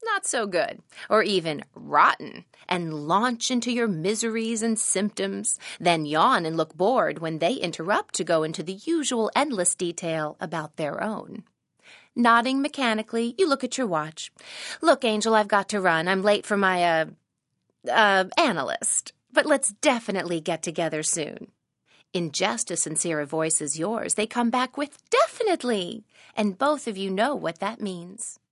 not so good, or even rotten, and launch into your miseries and symptoms, then yawn and look bored when they interrupt to go into the usual endless detail about their own. Nodding mechanically, you look at your watch. Look, Angel, I've got to run. I'm late for my, analyst. But let's definitely get together soon. In just as sincere a voice as yours, they come back with definitely. And both of you know what that means.